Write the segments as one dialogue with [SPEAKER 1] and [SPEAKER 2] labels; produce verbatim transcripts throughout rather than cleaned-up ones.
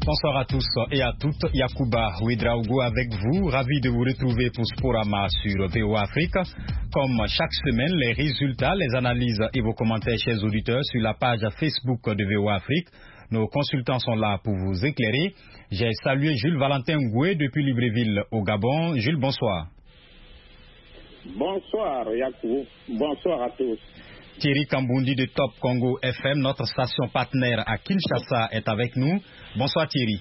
[SPEAKER 1] Bonsoir à tous et à toutes. Yacouba Ouedraogo avec vous. Ravi de vous retrouver pour Sporama sur V O A Afrique. Comme chaque semaine, les résultats, les analyses et vos commentaires, chers auditeurs, sur la page Facebook de V O A Afrique. Nos consultants sont là pour vous éclairer. J'ai salué Jules Valentin Ngoué depuis Libreville au Gabon. Jules, bonsoir.
[SPEAKER 2] Bonsoir Yacouba. Bonsoir à tous.
[SPEAKER 1] Thierry Kambundi de Top Congo F M, notre station partenaire à Kinshasa, est avec nous. Bonsoir Thierry.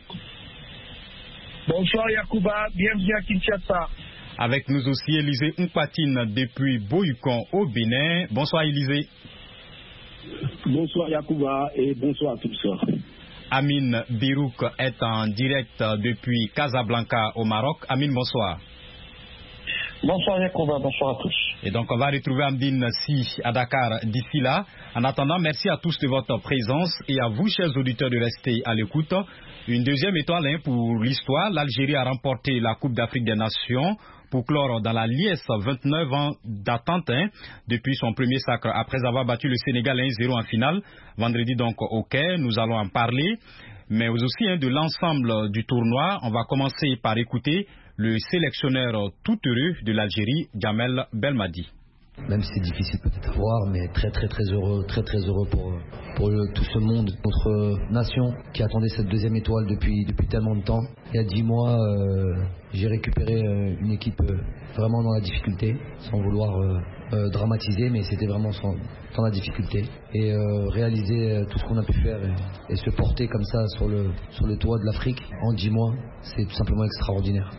[SPEAKER 3] Bonsoir Yacouba, bienvenue à Kinshasa.
[SPEAKER 1] Avec nous aussi Élisée Mpatine depuis Boyukon au Bénin. Bonsoir Élisée.
[SPEAKER 4] Bonsoir Yacouba et bonsoir à tous.
[SPEAKER 1] Amine Birouk est en direct depuis Casablanca au Maroc. Amine, bonsoir.
[SPEAKER 5] Bonsoir Yacouba, bonsoir à tous.
[SPEAKER 1] Et donc on va retrouver Amdine Si à Dakar d'ici là. En attendant, merci à tous de votre présence et à vous, chers auditeurs, de rester à l'écoute. Une deuxième étoile hein, pour l'histoire. L'Algérie a remporté la Coupe d'Afrique des Nations pour clore dans la liesse vingt-neuf ans d'attente hein, depuis son premier sacre après avoir battu le Sénégal un zéro en finale. Vendredi donc au Caire, nous allons en parler. Mais aussi hein, de l'ensemble du tournoi. On va commencer par écouter le sélectionneur tout heureux de l'Algérie, Djamel Belmadi.
[SPEAKER 6] Même si c'est difficile peut-être à voir, mais très très très heureux, très très heureux pour, pour le, tout ce monde, notre nation qui attendait cette deuxième étoile depuis, depuis tellement de temps. Il y a dix mois, euh, j'ai récupéré euh, une équipe euh, vraiment dans la difficulté, sans vouloir euh, euh, dramatiser, mais c'était vraiment sans, dans la difficulté. Et euh, réaliser euh, tout ce qu'on a pu faire et, et se porter comme ça sur le, sur le toit de l'Afrique en dix mois, c'est tout simplement extraordinaire.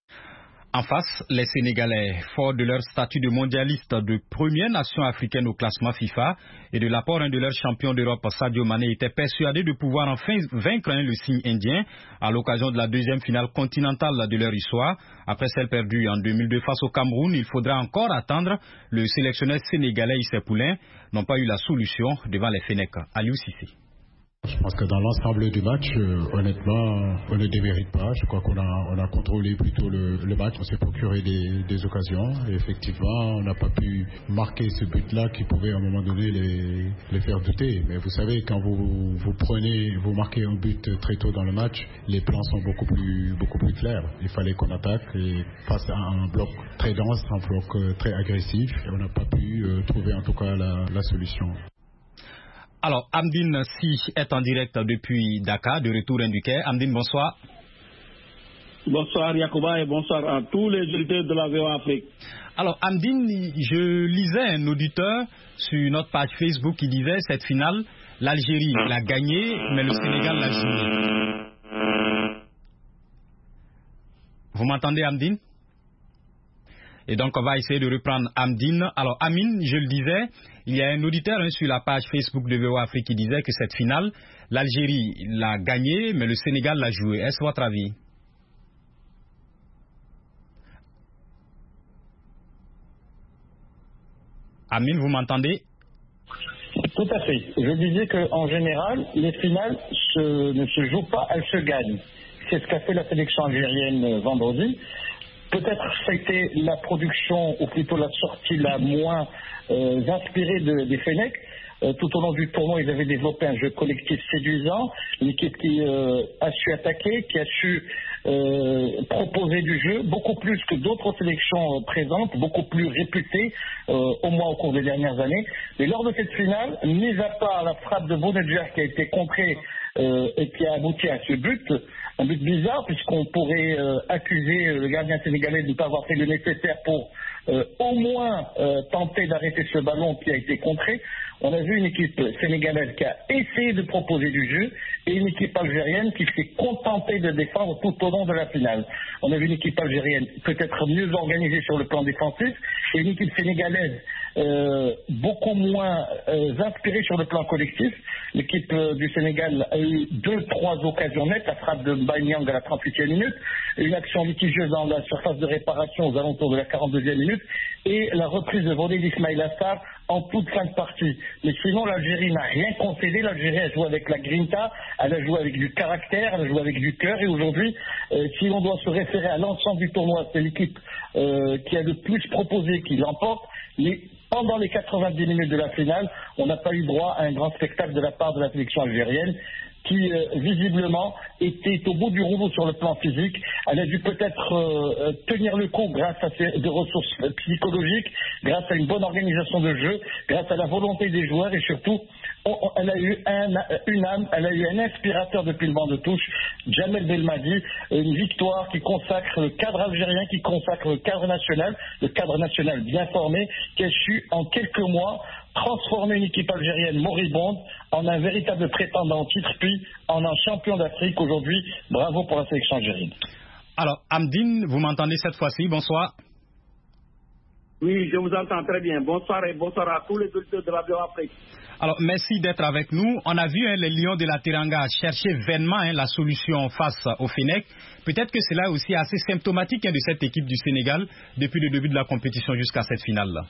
[SPEAKER 1] En face, les Sénégalais, forts de leur statut de mondialiste de première nation africaine au classement FIFA et de l'apport de leur champion d'Europe Sadio Mané, étaient persuadés de pouvoir enfin vaincre le signe indien à l'occasion de la deuxième finale continentale de leur histoire. Après celle perdue en deux mille deux face au Cameroun, il faudra encore attendre. Le sélectionneur sénégalais Issé Poulain n'a pas eu la solution devant les Fennecs. Aliou Cissé.
[SPEAKER 7] Je pense que dans l'ensemble du match, euh, honnêtement, on ne démérite pas. Je crois qu'on a, on a contrôlé plutôt le, le match. On s'est procuré des, des occasions. Et effectivement, on n'a pas pu marquer ce but-là qui pouvait à un moment donné les, les faire douter. Mais vous savez, quand vous, vous prenez, vous marquez un but très tôt dans le match, les plans sont beaucoup plus, beaucoup plus clairs. Il fallait qu'on attaque et face à un bloc très dense, un bloc très agressif. Et on n'a pas pu euh, trouver en tout cas la, la solution.
[SPEAKER 1] Alors, Amdine Si est en direct depuis Dakar, de retour du Caire. Amdine, bonsoir.
[SPEAKER 4] Bonsoir Yacouba et bonsoir à tous les auditeurs de la V O A Afrique.
[SPEAKER 1] Alors, Amdine, je lisais un auditeur sur notre page Facebook qui disait cette finale, l'Algérie l'a gagnée, mais le Sénégal l'a jouée. Vous m'entendez, Amdine? Et donc, on va essayer de reprendre Amdine. Alors, Amine, je le disais, il y a un auditeur hein, sur la page Facebook de V O A Afrique qui disait que cette finale, l'Algérie l'a gagnée, mais le Sénégal l'a jouée. Est-ce votre avis? Amine, vous m'entendez?
[SPEAKER 5] Tout à fait. Je disais qu'en général, les finales se, ne se jouent pas, elles se gagnent. C'est ce qu'a fait la sélection algérienne vendredi. Peut-être c'était la production, ou plutôt la sortie la moins euh, inspirée de, des Fennecs. Euh, tout au long du tournoi, ils avaient développé un jeu collectif séduisant, une équipe qui euh, a su attaquer, qui a su euh, proposer du jeu, beaucoup plus que d'autres sélections euh, présentes, beaucoup plus réputées, euh, au moins au cours des dernières années. Mais lors de cette finale, mis à part la frappe de Bounedjah qui a été contrée euh, et qui a abouti à ce but, un but bizarre puisqu'on pourrait euh, accuser le gardien sénégalais de ne pas avoir fait le nécessaire pour euh, au moins euh, tenter d'arrêter ce ballon qui a été contré. On a vu une équipe sénégalaise qui a essayé de proposer du jeu et une équipe algérienne qui s'est contentée de défendre tout au long de la finale. On a vu une équipe algérienne peut-être mieux organisée sur le plan défensif et une équipe sénégalaise euh, beaucoup moins euh, inspirée sur le plan collectif. L'équipe euh, du Sénégal a eu deux, trois occasions nettes, la frappe de Banyang à la trente-huitième minute, une action litigieuse dans la surface de réparation aux alentours de la quarante-deuxième minute et la reprise de volée d'Ismaïl Assar en toute fin de partie. Mais sinon, l'Algérie n'a rien concédé. L'Algérie a joué avec la grinta, elle a joué avec du caractère, elle a joué avec du cœur. Et aujourd'hui, euh, si l'on doit se référer à l'ensemble du tournoi, c'est l'équipe euh, qui a le plus proposé qui l'emporte. Mais pendant les quatre-vingt-dix minutes de la finale, on n'a pas eu droit à un grand spectacle de la part de la sélection algérienne qui euh, visiblement était au bout du rouleau sur le plan physique. Elle a dû peut-être euh, tenir le coup grâce à ses, des ressources psychologiques, grâce à une bonne organisation de jeu, grâce à la volonté des joueurs et surtout, on, on, elle a eu un, une âme, elle a eu un inspirateur depuis le banc de touche, Djamel Belmadi, une victoire qui consacre le cadre algérien, qui consacre le cadre national, le cadre national bien formé, qui a su en quelques mois transformer une équipe algérienne moribonde en un véritable prétendant au titre, puis en un champion d'Afrique aujourd'hui. Bravo pour la sélection algérienne.
[SPEAKER 1] Alors, Amdine, vous m'entendez cette fois-ci? Bonsoir.
[SPEAKER 4] Oui, je vous entends très bien. Bonsoir et bonsoir à tous les auditeurs de la Radio Afrique.
[SPEAKER 1] Alors, merci d'être avec nous. On a vu hein, les Lions de la Teranga chercher vainement hein, la solution face au Fennec. Peut-être que cela est aussi assez symptomatique hein, de cette équipe du Sénégal depuis le début de la compétition jusqu'à cette finale-là.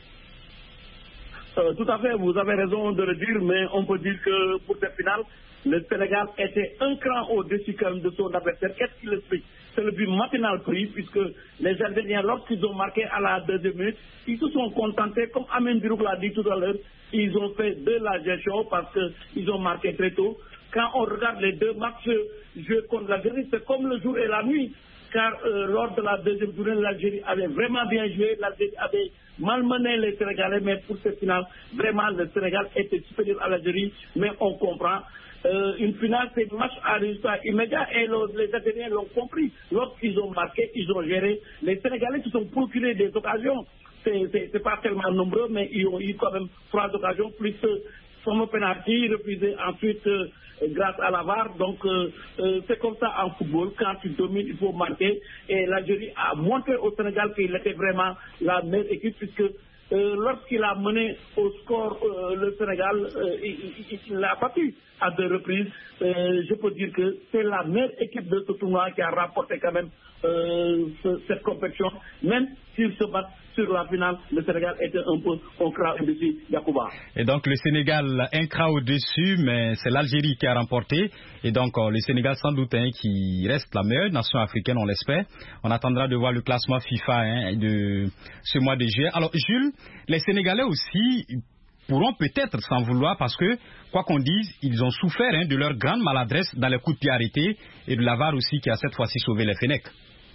[SPEAKER 4] Euh, tout à fait, vous avez raison de le dire, mais on peut dire que pour cette finale, le Sénégal était un cran au-dessus quand même de son adversaire. Qu'est-ce qui l'explique? C'est le but matinal pris, puisque les Algériens, lorsqu'ils ont marqué à la deuxième minute, ils se sont contentés, comme Amin Birouk l'a dit tout à l'heure, ils ont fait de la gestion parce qu'ils ont marqué très tôt. Quand on regarde les deux matchs joués contre l'Algérie, c'est comme le jour et la nuit, car euh, lors de la deuxième journée, l'Algérie avait vraiment bien joué, l'Algérie avait malmené les Sénégalais, mais pour cette finale, vraiment, le Sénégal était supérieur à l'Algérie, mais on comprend. Euh, une finale, c'est un match à résultat immédiat et le, les Algériens l'ont compris. Lorsqu'ils ont marqué, ils ont géré. Les Sénégalais se sont procurés des occasions. C'est pas tellement nombreux, mais ils ont eu quand même trois occasions, plus son penalty, refusé ensuite euh, grâce à la V A R. Donc euh, euh, c'est comme ça en football, quand tu domines, il faut marquer. Et l'Algérie a montré au Sénégal qu'il était vraiment la meilleure équipe, puisque Euh, lorsqu'il a mené au score euh, le Sénégal, euh, il l'a battu à deux reprises. Euh, je peux dire que c'est la meilleure équipe de ce tournoi qui a rapporté quand même euh, ce, cette compétition. Même s'ils se battent sur la finale, le Sénégal était un peu un cran au-dessus, Yacouba.
[SPEAKER 1] Et donc le Sénégal un cran au-dessus, mais c'est l'Algérie qui a remporté. Et donc euh, le Sénégal sans doute hein, qui reste la meilleure nation africaine, on l'espère. On attendra de voir le classement FIFA hein, de ce mois de juillet. Alors Jules, les Sénégalais aussi pourront peut-être s'en vouloir parce que, quoi qu'on dise, ils ont souffert hein, de leur grande maladresse dans les coups de pied arrêtés et de la V A R aussi qui a cette fois-ci sauvé les Fennecs.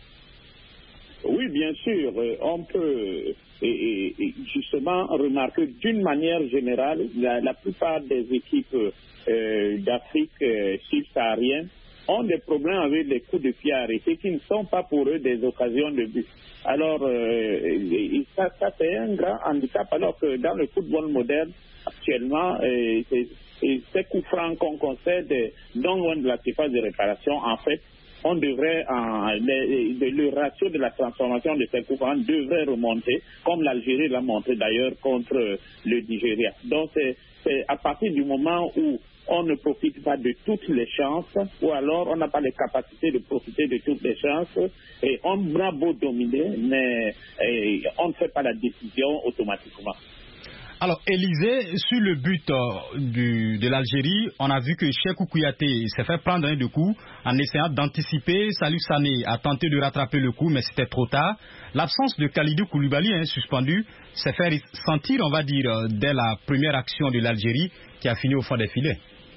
[SPEAKER 2] Oui, bien sûr, on peut et, et justement remarquer d'une manière générale, la, la plupart des équipes euh, d'Afrique euh, subsaharienne ont des problèmes avec les coups de pied arrêtés qui ne sont pas pour eux des occasions de but. Alors, euh, ça, ça c'est un grand handicap, alors que dans le football moderne, actuellement, euh, ces coups francs qu'on concède non loin de la surface de réparation, en fait, on devrait, en, le, le ratio de la transformation de ces coups francs devrait remonter, comme l'Algérie l'a montré d'ailleurs contre le Nigeria. Donc, c'est à partir du moment où on ne profite pas de toutes les chances, ou alors on n'a pas les capacités de profiter de toutes les chances, et on a beau dominer, mais et, on ne fait pas la décision automatiquement.
[SPEAKER 1] Alors, Élisée, sur le but euh, du, de l'Algérie, on a vu que Cheikhou Kouyaté s'est fait prendre un de coups en essayant d'anticiper. Salif Sané a tenté de rattraper le coup, mais c'était trop tard. L'absence de Kalidou Koulibaly, hein, suspendu, s'est fait sentir, on va dire, euh, dès la première action de l'Algérie qui a fini au fond des filets.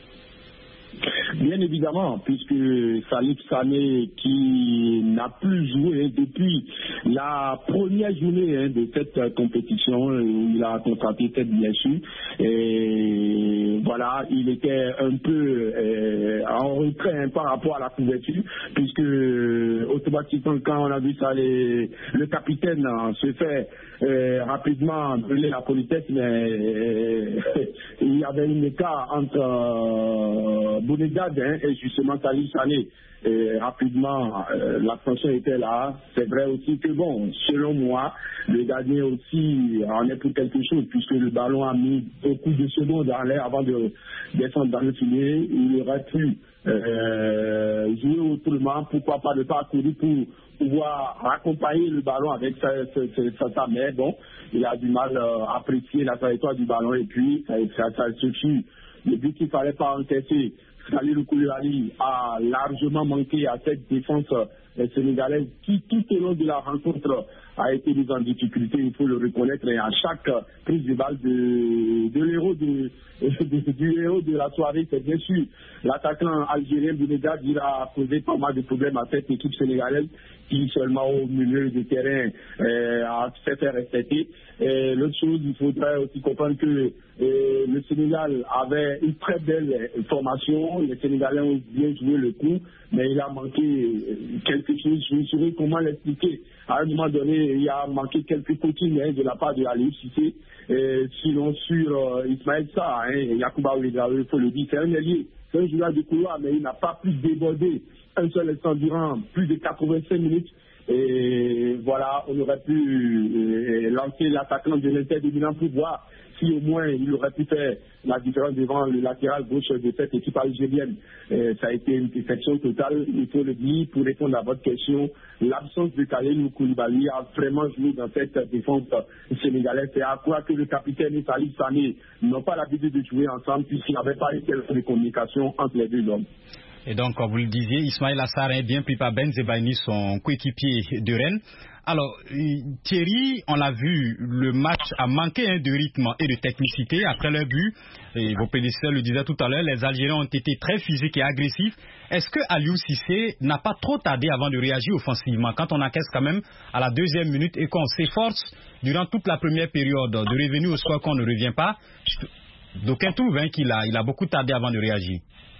[SPEAKER 8] Bien évidemment, puisque Salif Sané, qui n'a plus joué depuis la première journée hein, de cette compétition, où il a contracté tête bien sûr, et voilà, il était un peu euh, en retrait hein, par rapport à la couverture, puisque euh, automatiquement quand on a vu ça, les, le capitaine hein, se fait euh, rapidement brûler la politesse, mais euh, il y avait un écart entre euh, Bounedjah hein, et justement Salif Sané. Et rapidement, euh, l'attention était là. C'est vrai aussi que, bon, selon moi, le gardien aussi en est pour quelque chose, puisque le ballon a mis beaucoup de secondes dans l'air avant de descendre dans le filet. Il aurait pu euh, jouer autrement, pourquoi pas ne pas courir pour pouvoir accompagner le ballon avec sa, sa, sa, sa main. Bon, il a du mal euh, à apprécier la trajectoire du ballon et puis ça, ça, ça suffit. Le but qu'il ne fallait pas encaisser, Kalidou Koulibaly a largement manqué à cette défense euh, sénégalaise qui, tout au long de la rencontre, a été mise en difficulté, il faut le reconnaître, et à chaque prise de balle de, de l'héros de, de, du héros de la soirée, c'est bien sûr l'attaquant algérien Bounedjah. Il a posé pas mal de problèmes à cette équipe sénégalaise qui seulement au milieu du terrain euh, a fait faire respecter. L'autre chose, il faudrait aussi comprendre que euh, le Sénégal avait une très belle formation, les Sénégalais ont bien joué le coup, mais il a manqué quelque chose, je ne saurais comment l'expliquer. À un moment donné, il a manqué quelques coachings hein, de la part de Aliou Cissé, euh, sinon sur euh, Ismaël Sarr, hein, Yacouba Ouédraogo, il faut le dire, c'est un allié, c'est un joueur de couloir, mais il n'a pas pu déborder un seul instant durant plus de quatre-vingt-cinq minutes. Et voilà, on aurait pu euh, lancer l'attaquant de l'Inter de Milan pour voir si au moins il aurait pu faire la différence devant le latéral gauche de cette équipe algérienne. Euh, ça a été une défection totale, il faut le dire. Pour répondre à votre question, l'absence de Kalidou Koulibaly a vraiment joué dans cette défense sénégalaise. C'est à croire que le capitaine et Salif Sané n'ont pas l'habitude de jouer ensemble puisqu'il n'y avait pas une telle de communication entre les deux hommes.
[SPEAKER 1] Et donc, comme vous le disiez, Ismaïla Sarr est bien pris par Benzebaini, son coéquipier de Rennes. Alors, Thierry, on l'a vu, le match a manqué hein, de rythme et de technicité après le but. Et vos prédécesseurs le disaient tout à l'heure, les Algériens ont été très physiques et agressifs. Est-ce que Aliou Cissé n'a pas trop tardé avant de réagir offensivement quand on encaisse quand même à la deuxième minute et qu'on s'efforce durant toute la première période de revenir au score qu'on ne revient pas? D'aucuns trouvent hein, qu'il a, il a beaucoup tardé avant de réagir.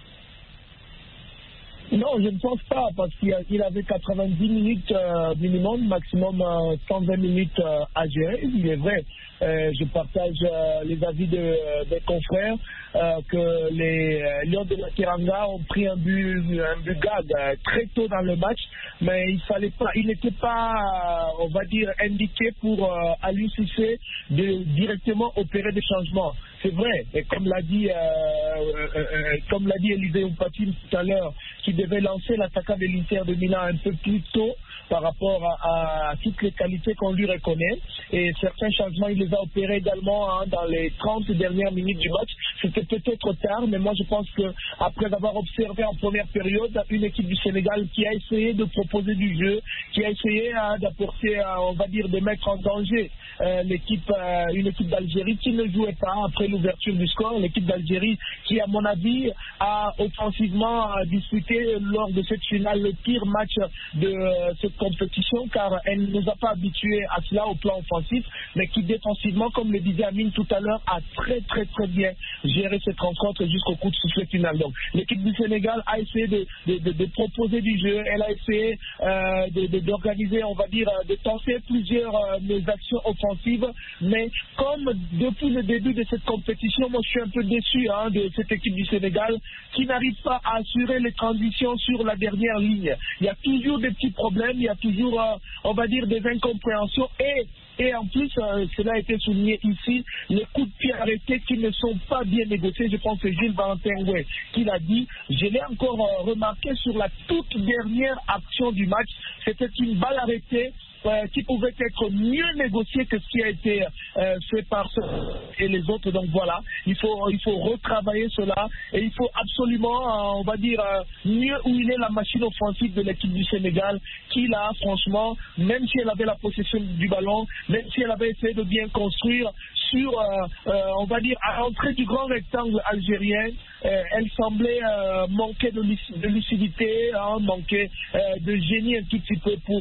[SPEAKER 3] Non, je ne pense pas, parce qu'il avait quatre-vingt-dix minutes euh, minimum, maximum euh, cent vingt minutes euh, à gérer. Il est vrai, euh, je partage euh, les avis de, des confrères euh, que les euh, Lions de la Teranga ont pris un but, un but gag euh, très tôt dans le match, mais il fallait pas, il n'était pas, euh, on va dire, indiqué pour euh, Aliou Cissé de directement opérer des changements. C'est vrai, et comme l'a dit, euh, euh, euh, comme l'a dit Élisée Oupatine tout à l'heure, qui devait lancer l'attaquant de l'Inter de Milan un peu plus tôt par rapport à, à toutes les qualités qu'on lui reconnaît. Et certains changements, il les a opérés également hein, dans les trente dernières minutes du match. C'était peut-être tard, mais moi je pense qu'après avoir observé en première période une équipe du Sénégal qui a essayé de proposer du jeu, qui a essayé hein, d'apporter, euh, on va dire, de mettre en danger euh, l'équipe, euh, une équipe d'Algérie qui ne jouait pas après l'ouverture du score. L'équipe d'Algérie qui, à mon avis, a offensivement euh, disputé lors de cette finale le pire match de euh, cette compétition, car elle ne nous a pas habitués à cela au plan offensif, mais qui défensivement, comme le disait Amine tout à l'heure, a très très très bien géré cette rencontre jusqu'au coup de sifflet final. Donc l'équipe du Sénégal a essayé de, de, de, de proposer du jeu, elle a essayé euh, de, de, d'organiser, on va dire, de tenter plusieurs euh, actions offensives, mais comme depuis le début de cette compétition, moi je suis un peu déçu hein, de cette équipe du Sénégal qui n'arrive pas à assurer les transitions sur la dernière ligne. Il y a toujours des petits problèmes, il y a toujours, euh, on va dire, des incompréhensions et Et en plus, euh, cela a été souligné ici, les coups de pied arrêtés qui ne sont pas bien négociés. Je pense que Gilles Valentin Oué qui l'a dit. Je l'ai encore euh, remarqué sur la toute dernière action du match. C'était une balle arrêtée euh, qui pouvait être mieux négociée que ce qui a été euh, fait par ceux et les autres. Donc voilà, il faut, il faut retravailler cela et il faut absolument, euh, on va dire, euh, mieux huiler la machine offensive de l'équipe du Sénégal qui là, franchement, même si elle avait la possession du ballon, même si elle avait essayé de bien construire sur, euh, euh, on va dire, à l'entrée du grand rectangle algérien, euh, elle semblait euh, manquer de, luc- de lucidité, hein, manquer euh, de génie un tout petit peu pour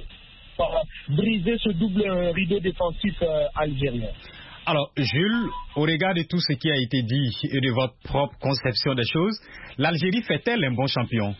[SPEAKER 3] euh, briser ce double rideau défensif euh, algérien.
[SPEAKER 1] Alors, Jules, au regard de tout ce qui a été dit et de votre propre conception des choses, l'Algérie fait-elle un bon champion?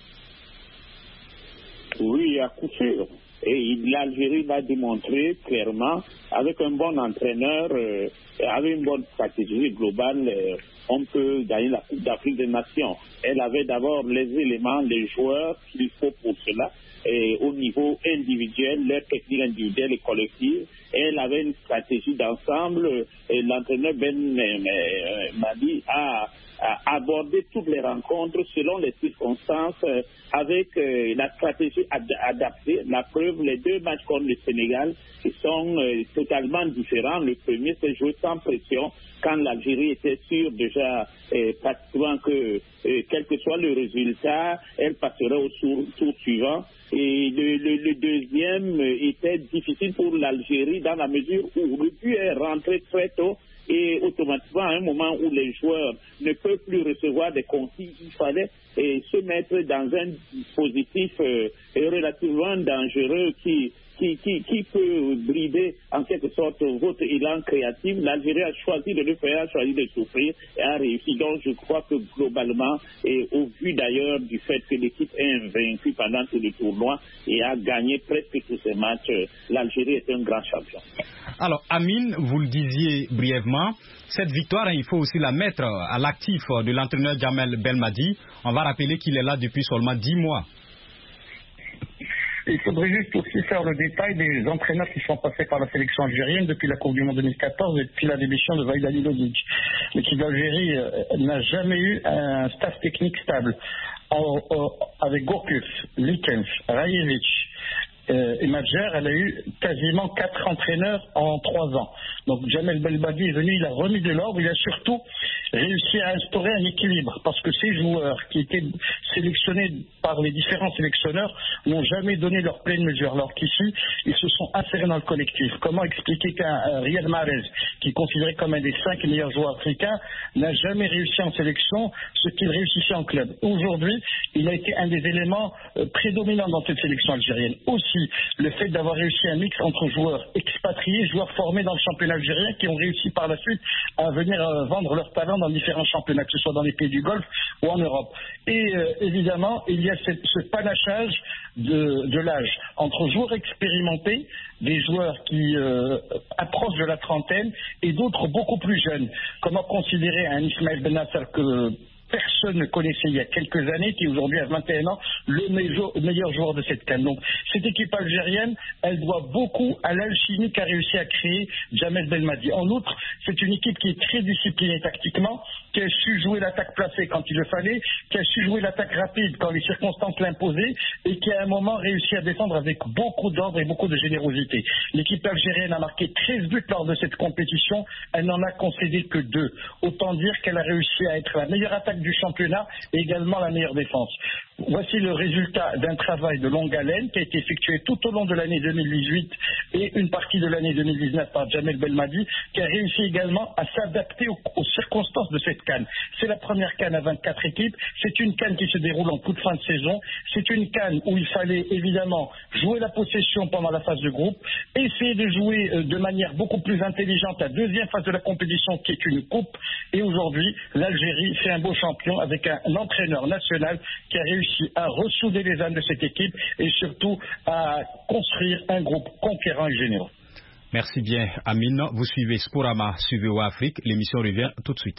[SPEAKER 2] Oui, à coup sûr. Et l'Algérie va démontrer clairement, avec un bon entraîneur, euh, avec une bonne stratégie globale, euh, on peut gagner la Coupe d'Afrique des Nations. Elle avait d'abord les éléments, les joueurs qu'il faut pour cela, et au niveau individuel, leur technique individuelle et collective. Et elle avait une stratégie d'ensemble. Et l'entraîneur Ben Madi a, à aborder toutes les rencontres selon les circonstances euh, avec euh, la stratégie ad adaptée. La preuve, les deux matchs contre le Sénégal sont euh, totalement différents. Le premier s'est joué sans pression quand l'Algérie était sûre déjà euh, pratiquement que euh, quel que soit le résultat, elle passerait au tour, tour suivant. Et le, le, le deuxième était difficile pour l'Algérie dans la mesure où le but est rentré très tôt et automatiquement à un moment où les joueurs ne peuvent plus recevoir des consignes, il fallait et, se mettre dans un dispositif euh, relativement dangereux qui Qui, qui, qui peut brider en quelque sorte votre élan créatif. L'Algérie a choisi de le faire, a choisi de souffrir et a réussi. Donc je crois que globalement, et au vu d'ailleurs du fait que l'équipe est invaincue pendant tout le tournoi et a gagné presque tous ses matchs, l'Algérie est un grand champion.
[SPEAKER 1] Alors Amine, vous le disiez brièvement, cette victoire, hein, il faut aussi la mettre à l'actif de l'entraîneur Djamel Belmadi. On va rappeler qu'il est là depuis seulement dix mois.
[SPEAKER 5] Il faudrait juste aussi faire le détail des entraîneurs qui sont passés par la sélection algérienne depuis la Coupe du Monde deux mille quatorze et depuis la démission de Vaïd Halilhodžić. L'équipe d'Algérie euh, n'a jamais eu un staff technique stable. En, en, avec Gourcuff, Likens, Rajevic euh, et Madjer, elle a eu quasiment quatre entraîneurs en trois ans. Donc Djamel Belmadi est venu, il a remis de l'ordre, il a surtout réussi à instaurer un équilibre parce que ces joueurs qui étaient sélectionnés par les différents sélectionneurs n'ont jamais donné leur pleine mesure, alors qu'ici ils se sont insérés dans le collectif. Comment expliquer qu'un Riyad Mahrez, qui est considéré comme un des cinq meilleurs joueurs africains, n'a jamais réussi en sélection ce qu'il réussissait en club? Aujourd'hui, il a été un des éléments euh, prédominants dans cette sélection algérienne. Aussi, le fait d'avoir réussi un mix entre joueurs expatriés, joueurs formés dans le championnat algérien, qui ont réussi par la suite à venir euh, vendre leur talent dans différents championnats, que ce soit dans les pays du Golfe ou en Europe. Et euh, évidemment, il y a cette, ce panachage de, de l'âge entre joueurs expérimentés, des joueurs qui euh, approchent de la trentaine et d'autres beaucoup plus jeunes. Comment considérer un Ismaël Benasser que personne ne connaissait il y a quelques années, qui aujourd'hui a vingt et un ans, le meilleur, meilleur joueur de cette CAN. Donc cette équipe algérienne, elle doit beaucoup à l'alchimie qu'a réussi à créer Djamel Belmadi. En outre, c'est une équipe qui est très disciplinée tactiquement, qui a su jouer l'attaque placée quand il le fallait, qui a su jouer l'attaque rapide quand les circonstances l'imposaient, et qui à un moment réussi à défendre avec beaucoup d'ordre et beaucoup de générosité. L'équipe algérienne a marqué treize buts lors de cette compétition, elle n'en a concédé que deux. Autant dire qu'elle a réussi à être la meilleure attaque du championnat et également la meilleure défense. Voici le résultat d'un travail de longue haleine qui a été effectué tout au long de l'année deux mille dix-huit et une partie de l'année deux mille dix-neuf par Djamel Belmadi, qui a réussi également à s'adapter aux, aux circonstances de cette CAN. C'est la première CAN à vingt-quatre équipes, c'est une CAN qui se déroule en toute fin de saison, c'est une CAN où il fallait évidemment jouer la possession pendant la phase de groupe, essayer de jouer euh, de manière beaucoup plus intelligente la deuxième phase de la compétition qui est une coupe, et aujourd'hui l'Algérie fait un beau champion avec un, un entraîneur national qui a réussi à ressouder les âmes de cette équipe et surtout à construire un groupe conquérant et généreux.
[SPEAKER 1] Merci bien Amine, vous suivez Sporama sur V O A Afrique, l'émission revient tout de suite.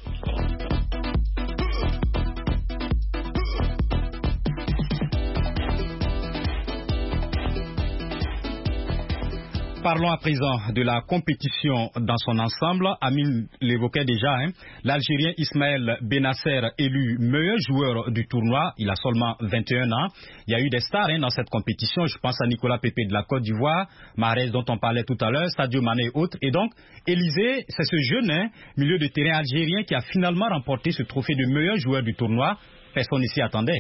[SPEAKER 1] Parlons à présent de la compétition dans son ensemble. Amine l'évoquait déjà, hein. L'Algérien Ismaël Benasser élu meilleur joueur du tournoi. Il a seulement vingt et un ans. Il y a eu des stars hein, dans cette compétition. Je pense à Nicolas Pepe de la Côte d'Ivoire, Mahrez dont on parlait tout à l'heure, Sadio Mané et autres. Et donc, Élisée, c'est ce jeune hein, milieu de terrain algérien qui a finalement remporté ce trophée de meilleur joueur du tournoi. Personne ici attendait.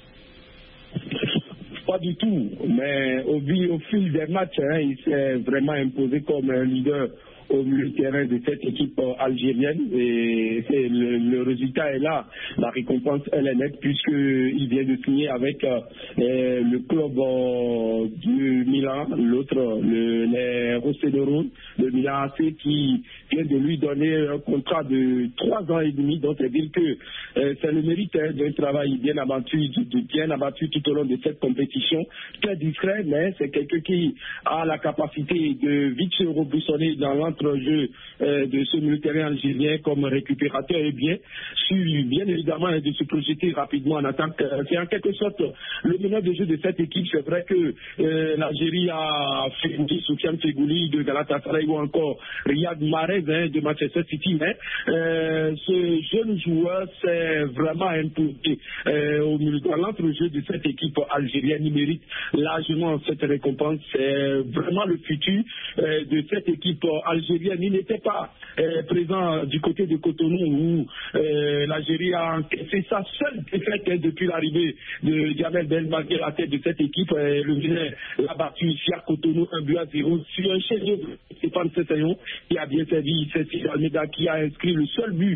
[SPEAKER 8] Pas du tout, mais au, au fil des matchs, hein, il s'est vraiment imposé comme un leader au milieu de terrain de cette équipe euh, algérienne, et c'est le, le résultat est là, la récompense elle est nette puisqu'il vient de signer avec euh, le club euh, du Milan, l'autre, le, les Rossellero, le Milan A C, qui vient de lui donner un contrat de trois ans et demi, donc c'est dire que euh, c'est le mérite hein, d'un travail bien abattu, bien abattu tout au long de cette compétition, très discret, mais c'est quelqu'un qui a la capacité de vite se reboussonner dans l'entrejeu euh, de ce militaire algérien comme récupérateur et bien, sur, bien évidemment de se projeter rapidement en attaque. C'est en quelque sorte le meneur de jeu de cette équipe. C'est vrai que euh, l'Algérie a fait Soufiane Fegouli de Galatasaray ou encore Riyad Mahrez hein, de Manchester City, mais euh, euh, ce jeune joueur s'est vraiment imposé euh, au milieu de l'entrejeu de cette équipe algérienne. Il mérite largement cette récompense. C'est vraiment le futur euh, de cette équipe algérienne. Il n'était pas euh, présent du côté de Cotonou où euh, l'Algérie a encaissé sa seule défaite depuis l'arrivée de Djamel Belmadi à la tête de cette équipe. Euh, le Guinée l'a battu ici à Cotonou un but à zéro sur un chef-d'œuvre de Stéphane Sessayon qui a bien servi. C'est Almeida qui a inscrit le seul but